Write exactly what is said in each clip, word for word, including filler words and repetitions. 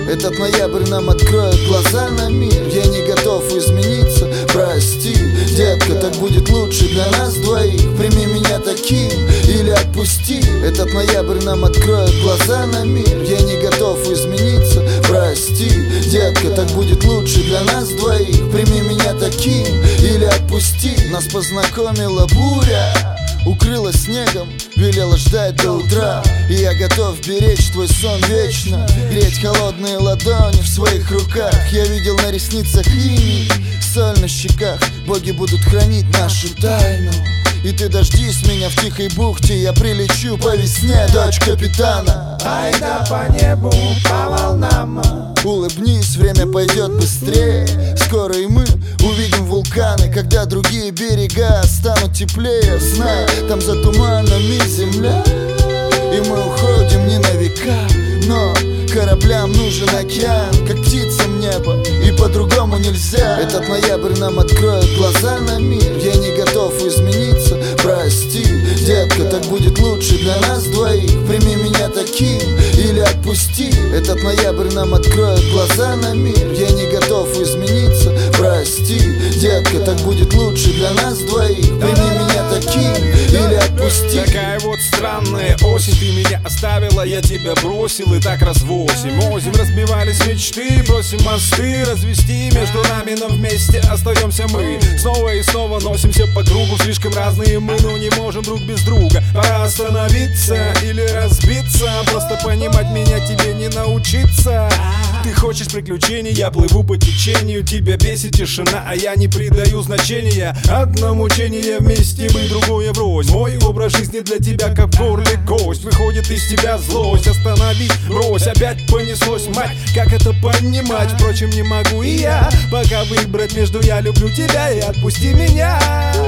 Этот ноябрь нам откроет глаза на мир. Я не готов измениться, прости, детка, так будет лучше для нас двоих. Прими меня таким или отпусти. Этот ноябрь нам откроет глаза на мир. Я не готов измениться, прости, детка, так будет лучше для нас двоих. Прими меня таким или отпусти. Нас познакомила буря, укрыла снегом, велела ждать до утра. И я готов беречь твой сон вечно, греть холодные ладони в своих руках. Я видел на ресницах иней, соль на щеках. Боги будут хранить нашу тайну. И ты дождись меня в тихой бухте. Я прилечу по весне, дочь капитана. Айда по небу, по волнам. Улыбнись, время пойдет быстрее. Скоро и мы увидим вулканы, когда другие берега станут теплее. Знай, там за туманами земля. И мы уходим не на века, но кораблям нужен океан, как птицам небо, и по-другому нельзя. Этот ноябрь нам откроет глаза на мир. Я не готов измениться, прости, детка, так будет лучше для нас двоих. Прими меня таким или отпусти. Этот ноябрь нам откроет глаза на мир. Я не готов измениться, прости, детка, так будет лучше для нас двоих. Прими меня таким или отпусти. Такая вот странная осень, ты меня оставила, я тебя бросил, и так раз восемь озим. Разбивались мечты, бросим мосты, развести между нами, но вместе остаемся мы. Снова и снова носимся по кругу, слишком разные мы, но не можем друг без друга. Пора остановиться или разбиться, просто понимать меня тебе не научиться. Ты хочешь приключений, я плыву по течению. Тебя бесит тишина, а я не придаю значения. Одно мучение вместе, мы другое врозь. Мой образ жизни для тебя как в горле кость. Выходит из тебя злость, остановить, брось. Опять понеслось, мать, как это понимать? Впрочем, не могу и я пока выбрать между я люблю тебя и отпусти меня.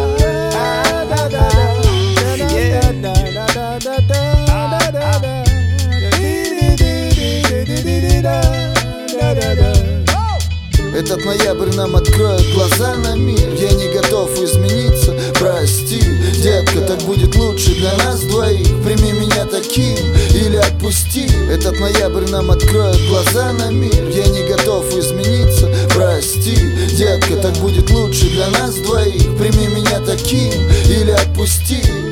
Этот ноябрь нам откроет глаза на мир. Я не готов измениться, прости, детка, так будет лучше для нас двоих. Прими меня таким или отпусти. Этот ноябрь нам откроет глаза на мир. Я не готов измениться, прости, детка, так будет лучше для нас двоих. Прими меня таким или отпусти.